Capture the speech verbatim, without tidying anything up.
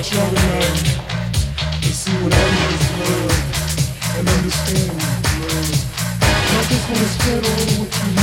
touch y'all tonight and see what I mean is love and understand love. And I just wanna spread all what you